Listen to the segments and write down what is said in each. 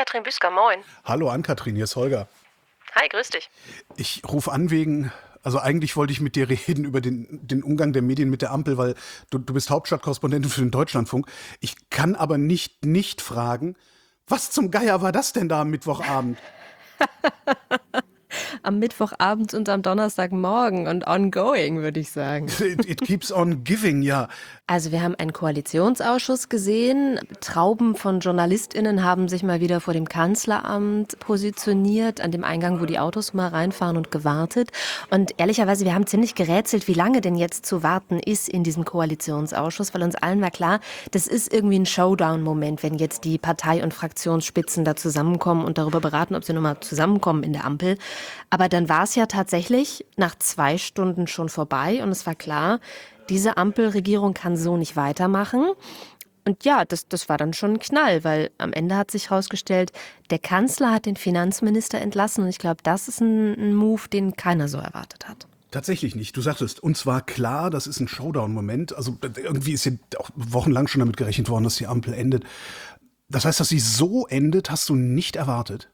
Ann-Kathrin Büsker, moin. Hallo Ann-Kathrin, hier ist Holger. Hi, grüß dich. Ich rufe an also eigentlich wollte ich mit dir reden über den Umgang der Medien mit der Ampel, weil du bist Hauptstadtkorrespondentin für den Deutschlandfunk. Ich kann aber nicht fragen, was zum Geier war das denn da am Mittwochabend? Am Mittwochabend und am Donnerstagmorgen und ongoing, würde ich sagen. It keeps on giving, ja. Also wir haben einen Koalitionsausschuss gesehen. Trauben von JournalistInnen haben sich mal wieder vor dem Kanzleramt positioniert, an dem Eingang, wo die Autos mal reinfahren und gewartet. Und ehrlicherweise, wir haben ziemlich gerätselt, wie lange denn jetzt zu warten ist in diesem Koalitionsausschuss, weil uns allen war klar, das ist irgendwie ein Showdown-Moment, wenn jetzt die Partei- und Fraktionsspitzen da zusammenkommen und darüber beraten, ob sie nochmal zusammenkommen in der Ampel. Aber dann war es ja tatsächlich nach 2 Stunden schon vorbei und es war klar, diese Ampelregierung kann so nicht weitermachen. Und ja, das war dann schon ein Knall, weil am Ende hat sich herausgestellt, der Kanzler hat den Finanzminister entlassen und ich glaube, das ist ein Move, den keiner so erwartet hat. Tatsächlich nicht. Du sagtest, uns war klar, das ist ein Showdown-Moment. Also irgendwie ist ja auch wochenlang schon damit gerechnet worden, dass die Ampel endet. Das heißt, dass sie so endet, hast du nicht erwartet?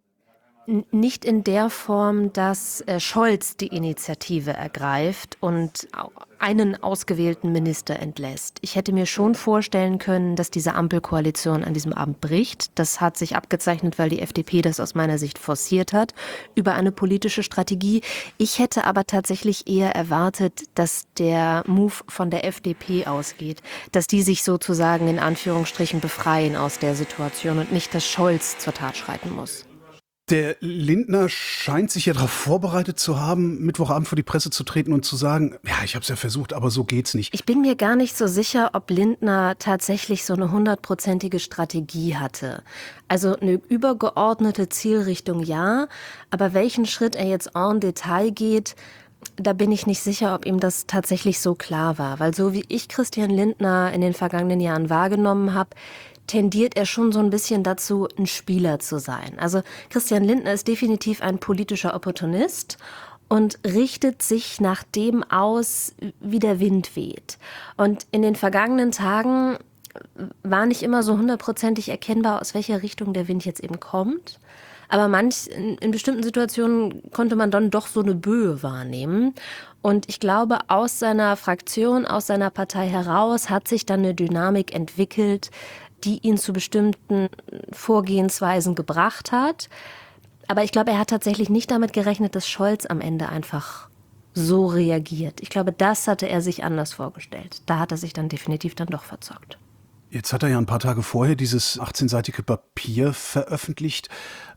Nicht in der Form, dass Scholz die Initiative ergreift und einen ausgewählten Minister entlässt. Ich hätte mir schon vorstellen können, dass diese Ampelkoalition an diesem Abend bricht. Das hat sich abgezeichnet, weil die FDP das aus meiner Sicht forciert hat über eine politische Strategie. Ich hätte aber tatsächlich eher erwartet, dass der Move von der FDP ausgeht, dass die sich sozusagen in Anführungsstrichen befreien aus der Situation und nicht, dass Scholz zur Tat schreiten muss. Der Lindner scheint sich ja darauf vorbereitet zu haben, Mittwochabend vor die Presse zu treten und zu sagen, ja, ich habe es ja versucht, aber so geht's nicht. Ich bin mir gar nicht so sicher, ob Lindner tatsächlich so eine 100%ige Strategie hatte. Also eine übergeordnete Zielrichtung ja, aber welchen Schritt er jetzt en Detail geht, da bin ich nicht sicher, ob ihm das tatsächlich so klar war. Weil so wie ich Christian Lindner in den vergangenen Jahren wahrgenommen habe, tendiert er schon so ein bisschen dazu, ein Spieler zu sein. Also Christian Lindner ist definitiv ein politischer Opportunist und richtet sich nach dem aus, wie der Wind weht. Und in den vergangenen Tagen war nicht immer so 100%ig erkennbar, aus welcher Richtung der Wind jetzt eben kommt. Aber in bestimmten Situationen konnte man dann doch so eine Böe wahrnehmen. Und ich glaube, aus seiner Fraktion, aus seiner Partei heraus hat sich dann eine Dynamik entwickelt, die ihn zu bestimmten Vorgehensweisen gebracht hat. Aber ich glaube, er hat tatsächlich nicht damit gerechnet, dass Scholz am Ende einfach so reagiert. Ich glaube, das hatte er sich anders vorgestellt. Da hat er sich dann definitiv dann doch verzockt. Jetzt hat er ja ein paar Tage vorher dieses 18-seitige Papier veröffentlicht.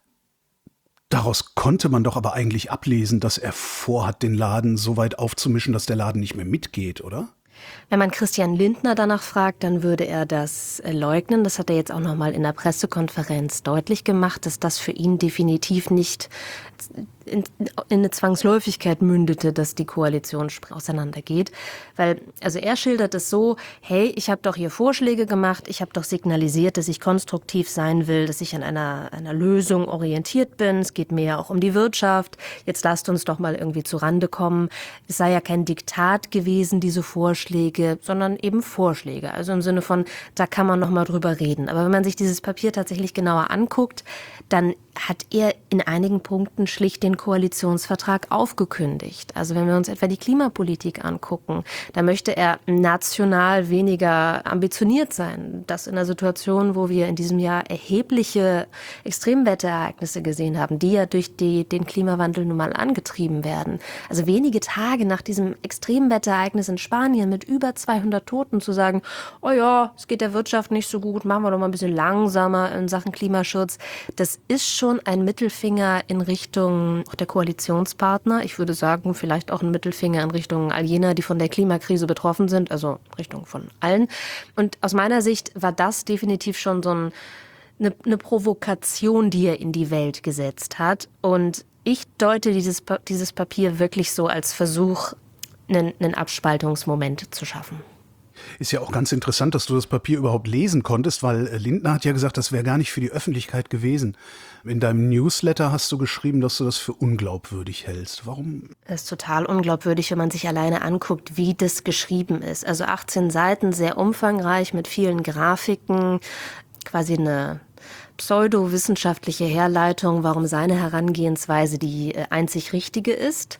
Daraus konnte man doch aber eigentlich ablesen, dass er vorhat, den Laden so weit aufzumischen, dass der Laden nicht mehr mitgeht, oder? Wenn man Christian Lindner danach fragt, dann würde er das leugnen. Das hat er jetzt auch noch mal in der Pressekonferenz deutlich gemacht, dass das für ihn definitiv nicht in eine Zwangsläufigkeit mündete, dass die Koalition auseinandergeht. Weil, also er schildert es so, hey, ich habe doch hier Vorschläge gemacht, ich habe doch signalisiert, dass ich konstruktiv sein will, dass ich an einer Lösung orientiert bin. Es geht mir ja auch um die Wirtschaft. Jetzt lasst uns doch mal irgendwie zurande kommen. Es sei ja kein Diktat gewesen, diese Vorschläge, sondern eben Vorschläge. Also im Sinne von, da kann man noch mal drüber reden. Aber wenn man sich dieses Papier tatsächlich genauer anguckt, dann hat er in einigen Punkten schlicht den Koalitionsvertrag aufgekündigt. Also wenn wir uns etwa die Klimapolitik angucken, da möchte er national weniger ambitioniert sein. Das in einer Situation, wo wir in diesem Jahr erhebliche Extremwetterereignisse gesehen haben, die ja durch den Klimawandel nun mal angetrieben werden. Also wenige Tage nach diesem Extremwetterereignis in Spanien mit über 200 Toten zu sagen, oh ja, es geht der Wirtschaft nicht so gut, machen wir doch mal ein bisschen langsamer in Sachen Klimaschutz. Das ist schon ein Mittelfinger in Richtung auch der Koalitionspartner. Ich würde sagen, vielleicht auch ein Mittelfinger in Richtung all jener, die von der Klimakrise betroffen sind, also Richtung von allen. Und aus meiner Sicht war das definitiv schon so eine Provokation, die er in die Welt gesetzt hat. Und ich deute dieses Papier wirklich so als Versuch, einen Abspaltungsmoment zu schaffen. Ist ja auch ganz interessant, dass du das Papier überhaupt lesen konntest, weil Lindner hat ja gesagt, das wäre gar nicht für die Öffentlichkeit gewesen. In deinem Newsletter hast du geschrieben, dass du das für unglaubwürdig hältst. Warum? Das ist total unglaubwürdig, wenn man sich alleine anguckt, wie das geschrieben ist. Also 18 Seiten, sehr umfangreich mit vielen Grafiken, quasi eine pseudowissenschaftliche Herleitung, warum seine Herangehensweise die einzig richtige ist.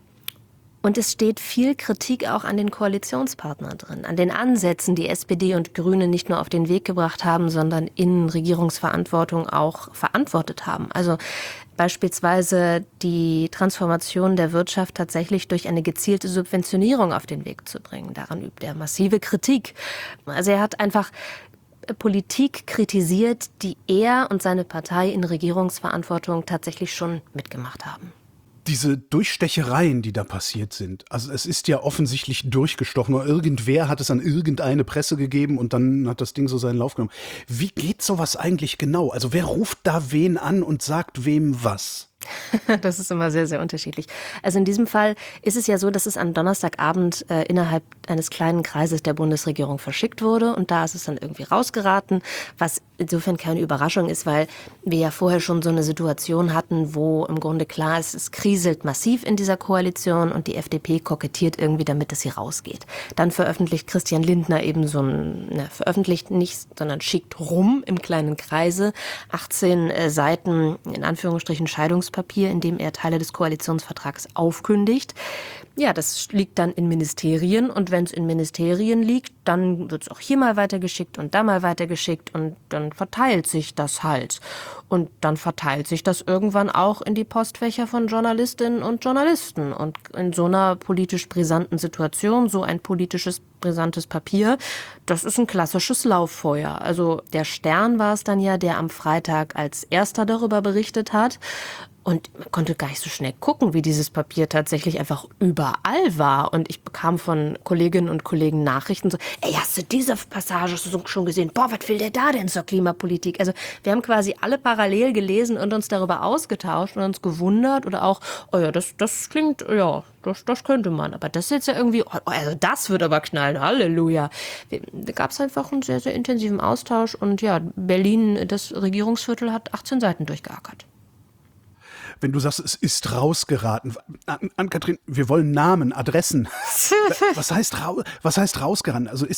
Und es steht viel Kritik auch an den Koalitionspartnern drin, an den Ansätzen, die SPD und Grüne nicht nur auf den Weg gebracht haben, sondern in Regierungsverantwortung auch verantwortet haben. Also beispielsweise die Transformation der Wirtschaft tatsächlich durch eine gezielte Subventionierung auf den Weg zu bringen. Daran übt er massive Kritik. Also er hat einfach Politik kritisiert, die er und seine Partei in Regierungsverantwortung tatsächlich schon mitgemacht haben. Diese Durchstechereien, die da passiert sind, also es ist ja offensichtlich durchgestochen. Oder irgendwer hat es an irgendeine Presse gegeben und dann hat das Ding so seinen Lauf genommen. Wie geht sowas eigentlich genau? Also wer ruft da wen an und sagt wem was? Das ist immer sehr, sehr unterschiedlich. Also in diesem Fall ist es ja so, dass es am Donnerstagabend innerhalb eines kleinen Kreises der Bundesregierung verschickt wurde und da ist es dann irgendwie rausgeraten, was insofern keine Überraschung ist, weil wir ja vorher schon so eine Situation hatten, wo im Grunde klar ist, es kriselt massiv in dieser Koalition und die FDP kokettiert irgendwie damit, dass sie rausgeht. Dann veröffentlicht Christian Lindner eben veröffentlicht nicht, sondern schickt rum im kleinen Kreise 18 Seiten, in Anführungsstrichen Scheidungspapier, in dem er Teile des Koalitionsvertrags aufkündigt. Ja, das liegt dann in Ministerien und wenn es in Ministerien liegt, dann wird es auch hier mal weitergeschickt und da mal weitergeschickt und dann verteilt sich das halt. Und dann verteilt sich das irgendwann auch in die Postfächer von Journalistinnen und Journalisten. Und in so einer politisch brisanten Situation, so ein politisches brisantes Papier, das ist ein klassisches Lauffeuer. Also der Stern war es dann ja, der am Freitag als erster darüber berichtet hat. Und man konnte gar nicht so schnell gucken, wie dieses Papier tatsächlich einfach überall war. Und ich bekam von Kolleginnen und Kollegen Nachrichten so, ey, hast du diese Passage schon gesehen? Boah, was will der da denn zur Klimapolitik? Also wir haben quasi alle parallel gelesen und uns darüber ausgetauscht und uns gewundert oder auch, oh ja, das klingt, ja, das könnte man. Aber das ist jetzt ja irgendwie, also das wird aber knallen, Halleluja. Da gab es einfach einen sehr, sehr intensiven Austausch und ja, Berlin, das Regierungsviertel, hat 18 Seiten durchgeackert. Wenn du sagst, es ist rausgeraten. Ann-Kathrin, wir wollen Namen, Adressen. Was heißt rausgeraten? Also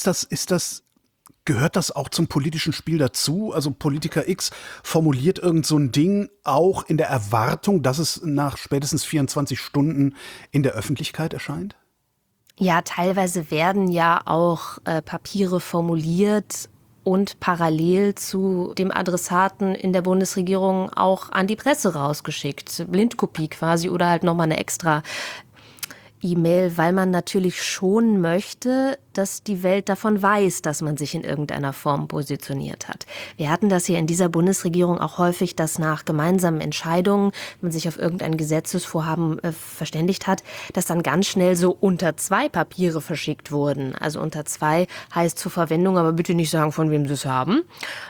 gehört das auch zum politischen Spiel dazu? Also Politiker X formuliert irgend so ein Ding auch in der Erwartung, dass es nach spätestens 24 Stunden in der Öffentlichkeit erscheint? Ja, teilweise werden ja auch Papiere formuliert und parallel zu dem Adressaten in der Bundesregierung auch an die Presse rausgeschickt. Blindkopie quasi oder halt nochmal eine extra E-Mail, weil man natürlich schon möchte, dass die Welt davon weiß, dass man sich in irgendeiner Form positioniert hat. Wir hatten das hier in dieser Bundesregierung auch häufig, dass nach gemeinsamen Entscheidungen, wenn man sich auf irgendein Gesetzesvorhaben verständigt hat, dass dann ganz schnell so unter 2 Papiere verschickt wurden. Also unter 2 heißt zur Verwendung, aber bitte nicht sagen, von wem sie es haben.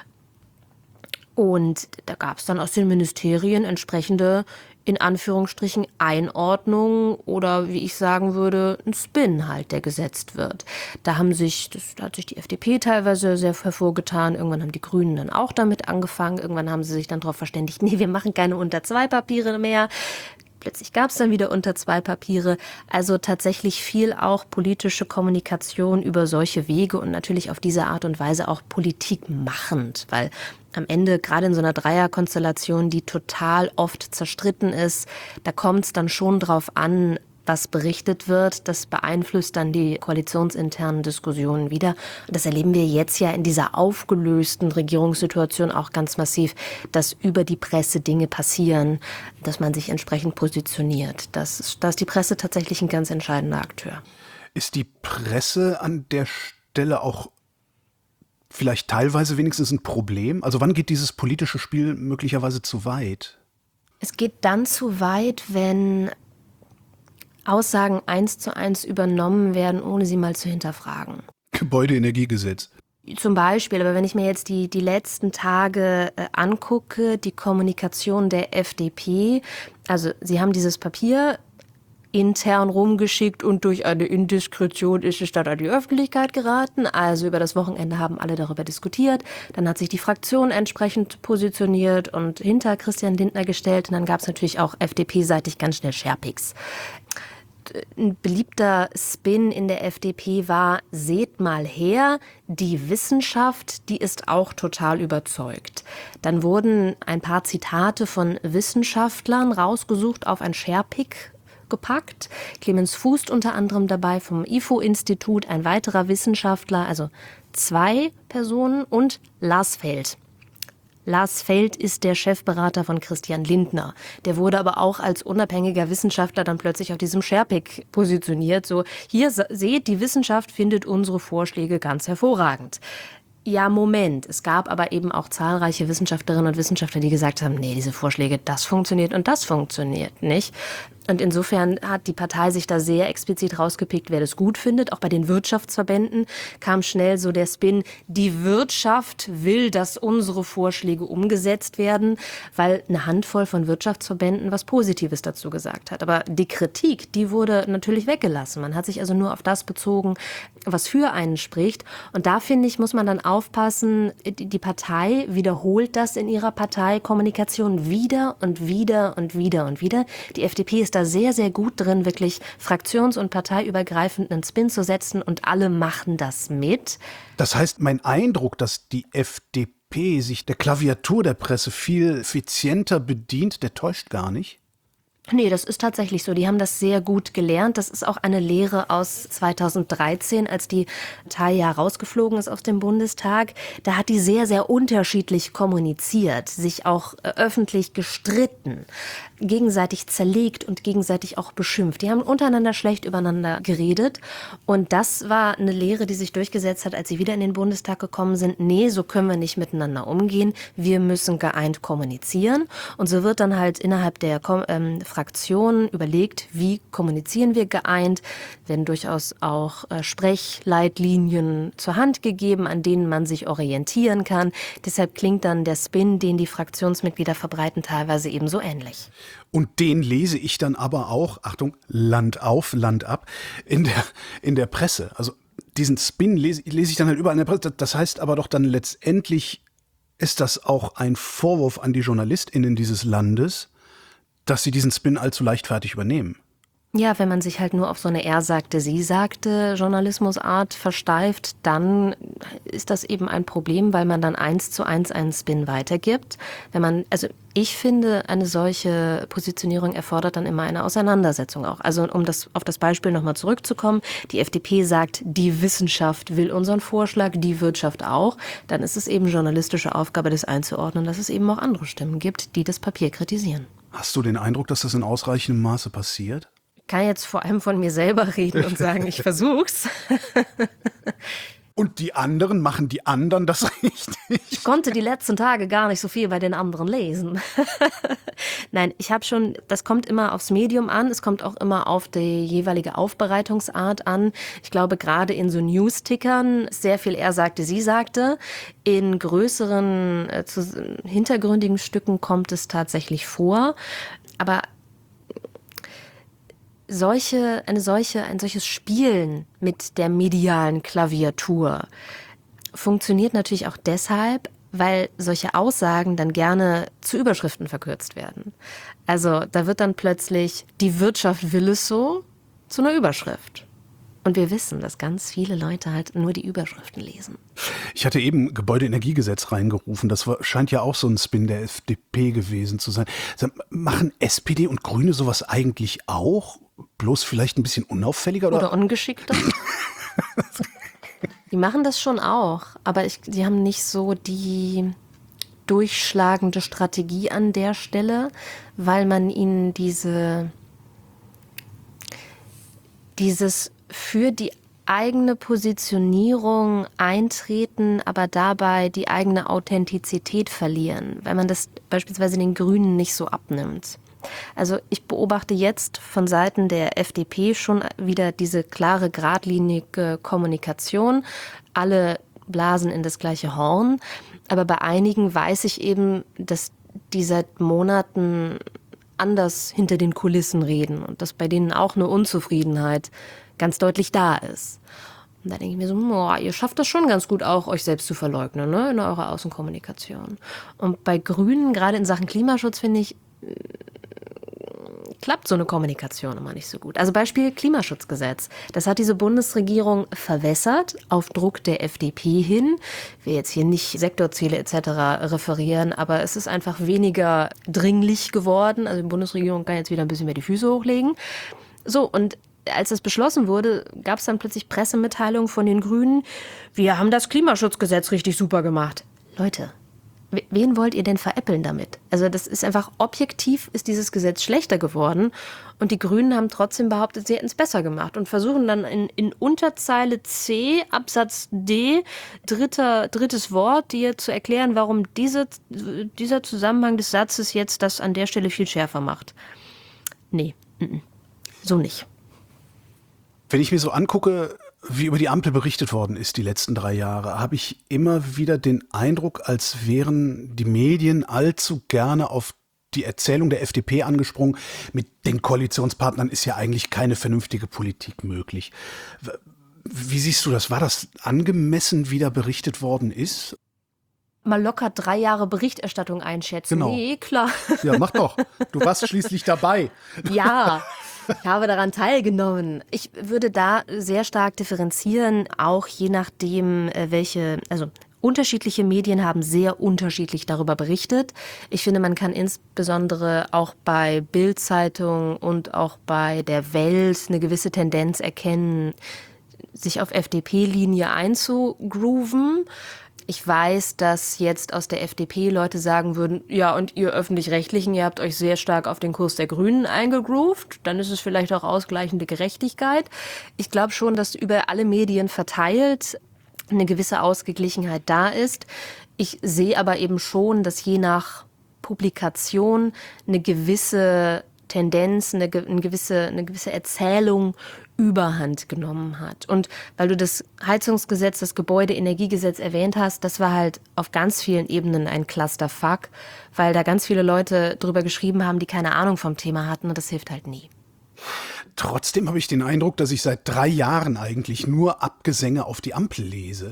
Und da gab es dann aus den Ministerien entsprechende, in Anführungsstrichen, Einordnung oder, wie ich sagen würde, ein Spin halt, der gesetzt wird. Da hat sich die FDP teilweise sehr hervorgetan. Irgendwann haben die Grünen dann auch damit angefangen. Irgendwann haben sie sich dann darauf verständigt, nee, wir machen keine unter 2 Papiere mehr. Plötzlich gab es dann wieder unter 2 Papiere. Also tatsächlich viel auch politische Kommunikation über solche Wege und natürlich auf diese Art und Weise auch Politik machend, weil am Ende, gerade in so einer Dreierkonstellation, die total oft zerstritten ist, da kommt es dann schon drauf an, was berichtet wird. Das beeinflusst dann die koalitionsinternen Diskussionen wieder. Und das erleben wir jetzt ja in dieser aufgelösten Regierungssituation auch ganz massiv, dass über die Presse Dinge passieren, dass man sich entsprechend positioniert. Da ist die Presse tatsächlich ein ganz entscheidender Akteur. Ist die Presse an der Stelle auch vielleicht teilweise wenigstens ein Problem? Also wann geht dieses politische Spiel möglicherweise zu weit? Es geht dann zu weit, wenn Aussagen 1:1 übernommen werden, ohne sie mal zu hinterfragen. Gebäudeenergiegesetz. Zum Beispiel, aber wenn ich mir jetzt die letzten Tage angucke, die Kommunikation der FDP, also sie haben dieses Papier intern rumgeschickt und durch eine Indiskretion ist es dann an die Öffentlichkeit geraten. Also über das Wochenende haben alle darüber diskutiert. Dann hat sich die Fraktion entsprechend positioniert und hinter Christian Lindner gestellt. Und dann gab es natürlich auch FDP-seitig ganz schnell Scherpiks. ein beliebter Spin in der FDP war, seht mal her, die Wissenschaft, die ist auch total überzeugt. Dann wurden ein paar Zitate von Wissenschaftlern rausgesucht, auf ein Sharepick gepackt. Clemens Fußt unter anderem dabei vom IFO-Institut, ein weiterer Wissenschaftler, also 2 Personen und Lars Feld. Lars Feld ist der Chefberater von Christian Lindner. Der wurde aber auch als unabhängiger Wissenschaftler dann plötzlich auf diesem Sharepick positioniert. So, hier seht, die Wissenschaft findet unsere Vorschläge ganz hervorragend. Ja, Moment. Es gab aber eben auch zahlreiche Wissenschaftlerinnen und Wissenschaftler, die gesagt haben, nee, diese Vorschläge, das funktioniert und das funktioniert nicht. Und insofern hat die Partei sich da sehr explizit rausgepickt, wer das gut findet. Auch bei den Wirtschaftsverbänden kam schnell so der Spin, die Wirtschaft will, dass unsere Vorschläge umgesetzt werden, weil eine Handvoll von Wirtschaftsverbänden was Positives dazu gesagt hat. Aber die Kritik, die wurde natürlich weggelassen. Man hat sich also nur auf das bezogen, was für einen spricht. Und da, finde ich, muss man dann aufpassen, die Partei wiederholt das in ihrer Parteikommunikation wieder und wieder und wieder und wieder. Die FDP ist da sehr, sehr gut drin, wirklich fraktions- und parteiübergreifenden Spin zu setzen und alle machen das mit. Das heißt, mein Eindruck, dass die FDP sich der Klaviatur der Presse viel effizienter bedient, der täuscht gar nicht. Nee, das ist tatsächlich so. Die haben das sehr gut gelernt. Das ist auch eine Lehre aus 2013, als die Partei ja rausgeflogen ist aus dem Bundestag. Da hat die sehr, sehr unterschiedlich kommuniziert, sich auch öffentlich gestritten, gegenseitig zerlegt und gegenseitig auch beschimpft. Die haben untereinander schlecht übereinander geredet. Und das war eine Lehre, die sich durchgesetzt hat, als sie wieder in den Bundestag gekommen sind. Nee, so können wir nicht miteinander umgehen. Wir müssen geeint kommunizieren. Und so wird dann halt innerhalb der Fraktionen überlegt, wie kommunizieren wir geeint, werden durchaus auch Sprechleitlinien zur Hand gegeben, an denen man sich orientieren kann. Deshalb klingt dann der Spin, den die Fraktionsmitglieder verbreiten, teilweise ebenso ähnlich. Und den lese ich dann aber auch, Achtung, Land auf, Land ab, in der Presse. Also diesen Spin lese ich dann halt überall in der Presse. Das heißt aber doch dann letztendlich, ist das auch ein Vorwurf an die JournalistInnen dieses Landes, dass sie diesen Spin allzu leichtfertig übernehmen. Ja, wenn man sich halt nur auf so eine Er sagte, sie sagte Journalismusart versteift, dann ist das eben ein Problem, weil man dann 1:1 einen Spin weitergibt. Ich finde, eine solche Positionierung erfordert dann immer eine Auseinandersetzung auch. Also auf das Beispiel nochmal zurückzukommen, die FDP sagt, die Wissenschaft will unseren Vorschlag, die Wirtschaft auch. Dann ist es eben journalistische Aufgabe, das einzuordnen, dass es eben auch andere Stimmen gibt, die das Papier kritisieren. Hast du den Eindruck, dass das in ausreichendem Maße passiert? Ich kann jetzt vor allem von mir selber reden und sagen, ich versuch's. Und die anderen, machen die anderen das richtig? Ich konnte die letzten Tage gar nicht so viel bei den anderen lesen. Nein, das kommt immer aufs Medium an, es kommt auch immer auf die jeweilige Aufbereitungsart an. Ich glaube, gerade in so News-Tickern sehr viel er sagte, sie sagte. In größeren, hintergründigen Stücken kommt es tatsächlich vor. Aber ein solches Spielen mit der medialen Klaviatur funktioniert natürlich auch deshalb, weil solche Aussagen dann gerne zu Überschriften verkürzt werden. Also da wird dann plötzlich die Wirtschaft will es so zu einer Überschrift. Und wir wissen, dass ganz viele Leute halt nur die Überschriften lesen. Ich hatte eben Gebäudeenergiegesetz reingerufen. Das scheint ja auch so ein Spin der FDP gewesen zu sein. Machen SPD und Grüne sowas eigentlich auch? Bloß vielleicht ein bisschen unauffälliger? Oder ungeschickter? Die machen das schon auch, aber die haben nicht so die durchschlagende Strategie an der Stelle, weil man ihnen dieses für die eigene Positionierung eintreten, aber dabei die eigene Authentizität verlieren, weil man das beispielsweise den Grünen nicht so abnimmt. Also ich beobachte jetzt von Seiten der FDP schon wieder diese klare, geradlinige Kommunikation. Alle blasen in das gleiche Horn, aber bei einigen weiß ich eben, dass die seit Monaten anders hinter den Kulissen reden und dass bei denen auch eine Unzufriedenheit ganz deutlich da ist. Und da denke ich mir so, ihr schafft das schon ganz gut auch, euch selbst zu verleugnen, ne, in eurer Außenkommunikation. Und bei Grünen, gerade in Sachen Klimaschutz, finde ich, klappt so eine Kommunikation immer nicht so gut. Also Beispiel Klimaschutzgesetz. Das hat diese Bundesregierung verwässert auf Druck der FDP hin. Ich will jetzt hier nicht Sektorziele etc. referieren, aber es ist einfach weniger dringlich geworden. Also die Bundesregierung kann jetzt wieder ein bisschen mehr die Füße hochlegen. So, und als das beschlossen wurde, gab es dann plötzlich Pressemitteilungen von den Grünen, wir haben das Klimaschutzgesetz richtig super gemacht. Leute, wen wollt ihr denn veräppeln damit? Also das ist einfach objektiv, ist dieses Gesetz schlechter geworden und die Grünen haben trotzdem behauptet, sie hätten es besser gemacht und versuchen dann in Unterzeile C, Absatz D, drittes Wort, dir zu erklären, warum dieser Zusammenhang des Satzes jetzt das an der Stelle viel schärfer macht. Nee, so nicht. Wenn ich mir so angucke, wie über die Ampel berichtet worden ist die letzten 3 Jahre, habe ich immer wieder den Eindruck, als wären die Medien allzu gerne auf die Erzählung der FDP angesprungen. Mit den Koalitionspartnern ist ja eigentlich keine vernünftige Politik möglich. Wie siehst du das? War das angemessen, wie da berichtet worden ist? Mal locker 3 Jahre Berichterstattung einschätzen. Genau. Nee, klar. Ja, mach doch. Du warst schließlich dabei. Ja, ich habe daran teilgenommen. Ich würde da sehr stark differenzieren, auch je nachdem, also unterschiedliche Medien haben sehr unterschiedlich darüber berichtet. Ich finde, man kann insbesondere auch bei Bild-Zeitung und auch bei der Welt eine gewisse Tendenz erkennen, sich auf FDP-Linie einzugrooven. Ich weiß, dass jetzt aus der FDP Leute sagen würden, ja, und ihr Öffentlich-Rechtlichen, ihr habt euch sehr stark auf den Kurs der Grünen eingegroovt, dann ist es vielleicht auch ausgleichende Gerechtigkeit. Ich glaube schon, dass über alle Medien verteilt eine gewisse Ausgeglichenheit da ist. Ich sehe aber eben schon, dass je nach Publikation eine gewisse Tendenz, eine gewisse Erzählung Überhand genommen hat. Und weil du das Heizungsgesetz, das Gebäudeenergiegesetz erwähnt hast, das war halt auf ganz vielen Ebenen ein Clusterfuck, weil da ganz viele Leute drüber geschrieben haben, die keine Ahnung vom Thema hatten und das hilft halt nie. Trotzdem habe ich den Eindruck, dass ich seit 3 Jahren eigentlich nur Abgesänge auf die Ampel lese.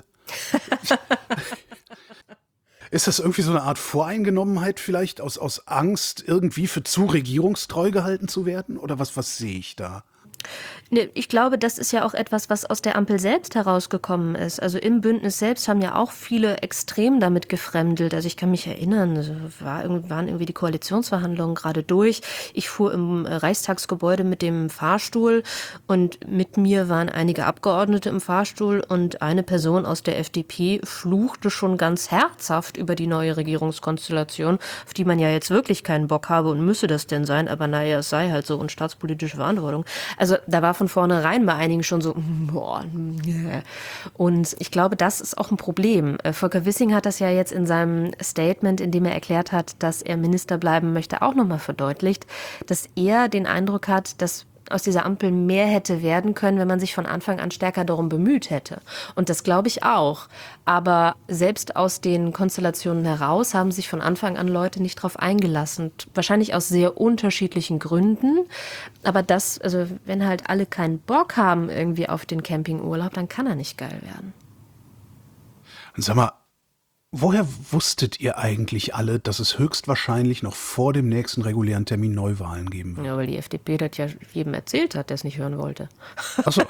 Ist das irgendwie so eine Art Voreingenommenheit vielleicht aus Angst, irgendwie für zu regierungstreu gehalten zu werden? Oder was sehe ich da? Nee, ich glaube, das ist ja auch etwas, was aus der Ampel selbst herausgekommen ist. Also im Bündnis selbst haben ja auch viele extrem damit gefremdelt. Also ich kann mich erinnern, waren irgendwie die Koalitionsverhandlungen gerade durch. Ich fuhr im Reichstagsgebäude mit dem Fahrstuhl und mit mir waren einige Abgeordnete im Fahrstuhl und eine Person aus der FDP fluchte schon ganz herzhaft über die neue Regierungskonstellation, auf die man ja jetzt wirklich keinen Bock habe und müsse das denn sein, aber naja, es sei halt so und staatspolitische Verantwortung. Also da war von vornherein bei einigen schon so, boah, yeah. Und ich glaube, das ist auch ein Problem. Volker Wissing hat das ja jetzt in seinem Statement, in dem er erklärt hat, dass er Minister bleiben möchte, auch nochmal verdeutlicht, dass er den Eindruck hat, dass aus dieser Ampel mehr hätte werden können, wenn man sich von Anfang an stärker darum bemüht hätte. Und das glaube ich auch. Aber selbst aus den Konstellationen heraus haben sich von Anfang an Leute nicht drauf eingelassen. Wahrscheinlich aus sehr unterschiedlichen Gründen. Aber das, also wenn halt alle keinen Bock haben irgendwie auf den Campingurlaub, dann kann er nicht geil werden. Und sag mal, woher wusstet ihr eigentlich alle, dass es höchstwahrscheinlich noch vor dem nächsten regulären Termin Neuwahlen geben wird? Ja, weil die FDP das ja jedem erzählt hat, der es nicht hören wollte. Ach so.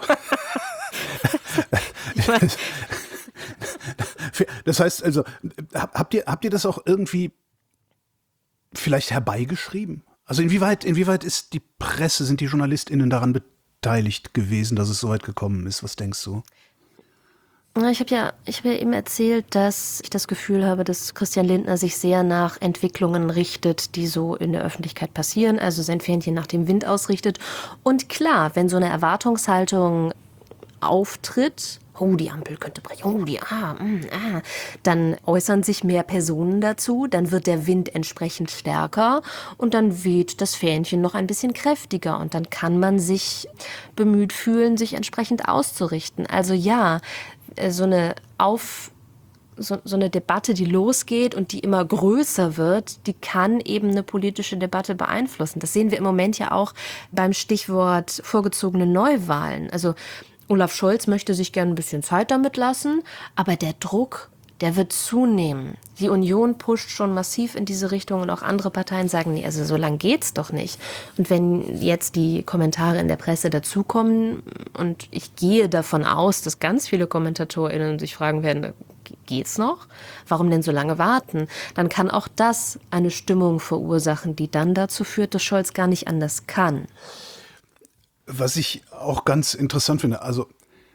Das heißt also, habt ihr das auch irgendwie vielleicht herbeigeschrieben? Also inwieweit ist die Presse, sind die JournalistInnen daran beteiligt gewesen, dass es so weit gekommen ist? Was denkst du? Ich habe ja eben erzählt, dass ich das Gefühl habe, dass Christian Lindner sich sehr nach Entwicklungen richtet, die so in der Öffentlichkeit passieren, also sein Fähnchen nach dem Wind ausrichtet. Und klar, wenn so eine Erwartungshaltung auftritt, oh, die Ampel könnte brechen, dann äußern sich mehr Personen dazu, dann wird der Wind entsprechend stärker und dann weht das Fähnchen noch ein bisschen kräftiger und dann kann man sich bemüht fühlen, sich entsprechend auszurichten. Also ja, so eine Debatte, die losgeht und die immer größer wird, die kann eben eine politische Debatte beeinflussen. Das sehen wir im Moment ja auch beim Stichwort vorgezogene Neuwahlen. Also Olaf Scholz möchte sich gerne ein bisschen Zeit damit lassen, aber der Druck, der wird zunehmen. Die Union pusht schon massiv in diese Richtung und auch andere Parteien sagen, nee, also so lang geht's doch nicht. Und wenn jetzt die Kommentare in der Presse dazukommen und ich gehe davon aus, dass ganz viele KommentatorInnen sich fragen werden, geht's noch? Warum denn so lange warten? Dann kann auch das eine Stimmung verursachen, die dann dazu führt, dass Scholz gar nicht anders kann. Was ich auch ganz interessant finde, also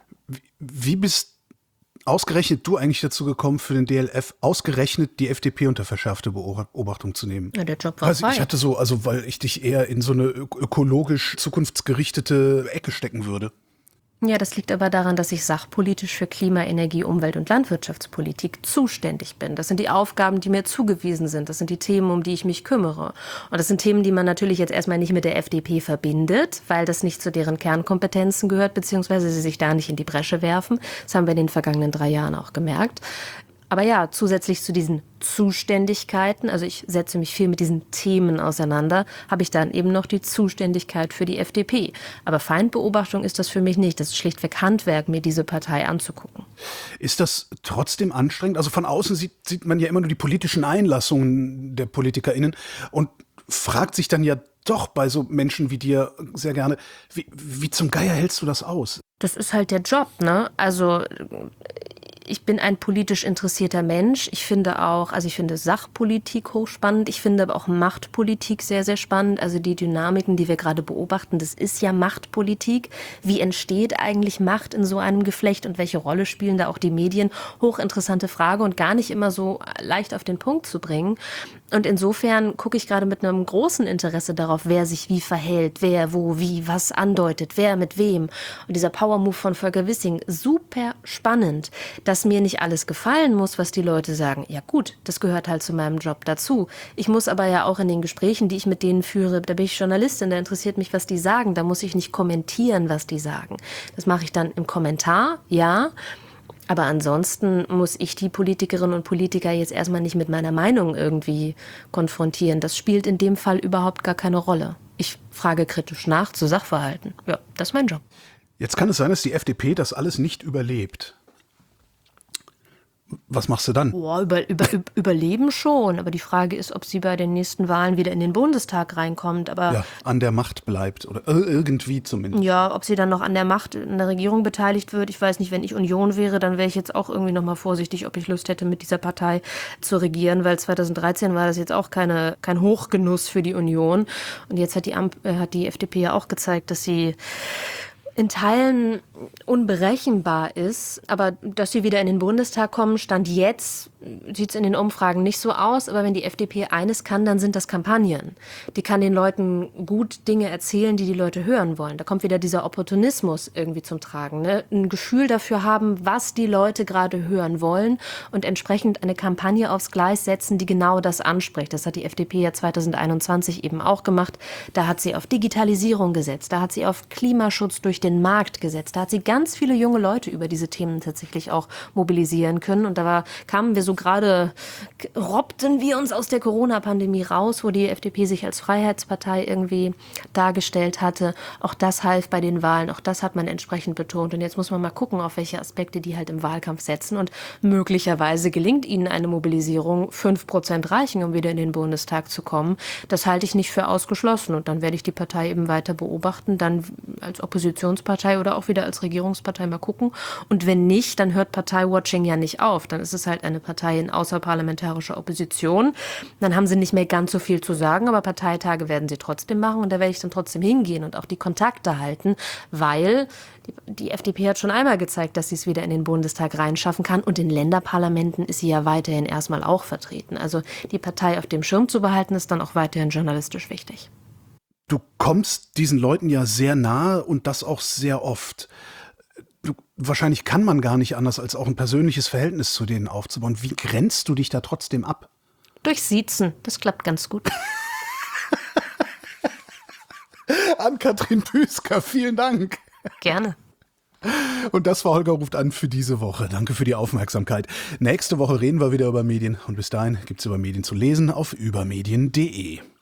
wie bist ausgerechnet du eigentlich dazu gekommen, für den DLF ausgerechnet die FDP unter verschärfte Beobachtung zu nehmen? Ja, der Job war Also frei. ich hatte so, also weil ich dich eher in so eine ökologisch zukunftsgerichtete Ecke stecken würde. Ja, das liegt aber daran, dass ich sachpolitisch für Klima-, Energie-, Umwelt- und Landwirtschaftspolitik zuständig bin. Das sind die Aufgaben, die mir zugewiesen sind. Das sind die Themen, um die ich mich kümmere. Und das sind Themen, die man natürlich jetzt erstmal nicht mit der FDP verbindet, weil das nicht zu deren Kernkompetenzen gehört, beziehungsweise sie sich da nicht in die Bresche werfen. Das haben wir in den vergangenen 3 Jahren auch gemerkt. Aber ja, zusätzlich zu diesen Zuständigkeiten, also ich setze mich viel mit diesen Themen auseinander, habe ich dann eben noch die Zuständigkeit für die FDP. Aber Feindbeobachtung ist das für mich nicht. Das ist schlichtweg Handwerk, mir diese Partei anzugucken. Ist das trotzdem anstrengend? Also von außen sieht man ja immer nur die politischen Einlassungen der PolitikerInnen und fragt sich dann ja doch bei so Menschen wie dir sehr gerne, wie zum Geier hältst du das aus? Das ist halt der Job, ne? Also ich bin ein politisch interessierter Mensch. Ich finde Sachpolitik hochspannend. Ich finde aber auch Machtpolitik sehr, sehr spannend. Also die Dynamiken, die wir gerade beobachten, das ist ja Machtpolitik. Wie entsteht eigentlich Macht in so einem Geflecht und welche Rolle spielen da auch die Medien? Hochinteressante Frage und gar nicht immer so leicht auf den Punkt zu bringen. Und insofern gucke ich gerade mit einem großen Interesse darauf, wer sich wie verhält, wer wo wie was andeutet, wer mit wem. Und dieser Power-Move von Volker Wissing, super spannend, dass mir nicht alles gefallen muss, was die Leute sagen. Ja gut, das gehört halt zu meinem Job dazu. Ich muss aber ja auch in den Gesprächen, die ich mit denen führe, da bin ich Journalistin, da interessiert mich, was die sagen. Da muss ich nicht kommentieren, was die sagen. Das mache ich dann im Kommentar, ja. Aber ansonsten muss ich die Politikerinnen und Politiker jetzt erstmal nicht mit meiner Meinung irgendwie konfrontieren. Das spielt in dem Fall überhaupt gar keine Rolle. Ich frage kritisch nach zu Sachverhalten. Ja, das ist mein Job. Jetzt kann es sein, dass die FDP das alles nicht überlebt. Was machst du dann? Boah, überleben schon. Aber die Frage ist, ob sie bei den nächsten Wahlen wieder in den Bundestag reinkommt. Aber Ja, an der Macht bleibt oder irgendwie zumindest. ja, ob sie dann noch an der Macht in der Regierung beteiligt wird. Ich weiß nicht, wenn ich Union wäre, dann wäre ich jetzt auch irgendwie noch mal vorsichtig, ob ich Lust hätte, mit dieser Partei zu regieren, weil 2013 war das jetzt auch kein Hochgenuss für die Union. Und jetzt hat die FDP ja auch gezeigt, dass sie in Teilen unberechenbar ist, aber dass sie wieder in den Bundestag kommen, Stand jetzt sieht es in den Umfragen nicht so aus, aber wenn die FDP eines kann, dann sind das Kampagnen. Die kann den Leuten gut Dinge erzählen, die die Leute hören wollen. Da kommt wieder dieser Opportunismus irgendwie zum Tragen, ne? Ein Gefühl dafür haben, was die Leute gerade hören wollen und entsprechend eine Kampagne aufs Gleis setzen, die genau das anspricht. Das hat die FDP ja 2021 eben auch gemacht. Da hat sie auf Digitalisierung gesetzt, da hat sie auf Klimaschutz durch den Markt gesetzt, da hat sie ganz viele junge Leute über diese Themen tatsächlich auch mobilisieren können und kamen wir so gerade, robbten wir uns aus der Corona-Pandemie raus, wo die FDP sich als Freiheitspartei irgendwie dargestellt hatte. Auch das half bei den Wahlen, auch das hat man entsprechend betont. Und jetzt muss man mal gucken, auf welche Aspekte die halt im Wahlkampf setzen. Und möglicherweise gelingt ihnen eine Mobilisierung. 5% reichen, um wieder in den Bundestag zu kommen. Das halte ich nicht für ausgeschlossen. Und dann werde ich die Partei eben weiter beobachten, dann als Oppositionspartei oder auch wieder als Regierungspartei mal gucken. Und wenn nicht, dann hört Parteiwatching ja nicht auf. Dann ist es halt eine Partei in außerparlamentarischer Opposition. Dann haben sie nicht mehr ganz so viel zu sagen, aber Parteitage werden sie trotzdem machen und da werde ich dann trotzdem hingehen und auch die Kontakte halten, weil die FDP hat schon einmal gezeigt, dass sie es wieder in den Bundestag reinschaffen kann und in Länderparlamenten ist sie ja weiterhin erstmal auch vertreten. Also die Partei auf dem Schirm zu behalten, ist dann auch weiterhin journalistisch wichtig. Du kommst diesen Leuten ja sehr nahe und das auch sehr oft. Wahrscheinlich kann man gar nicht anders, als auch ein persönliches Verhältnis zu denen aufzubauen. Wie grenzt du dich da trotzdem ab? Durch Siezen, das klappt ganz gut. Ann-Kathrin Büsker, vielen Dank. Gerne. Und das war Holger ruft an für diese Woche. Danke für die Aufmerksamkeit. Nächste Woche reden wir wieder über Medien und bis dahin gibt's über Medien zu lesen auf übermedien.de.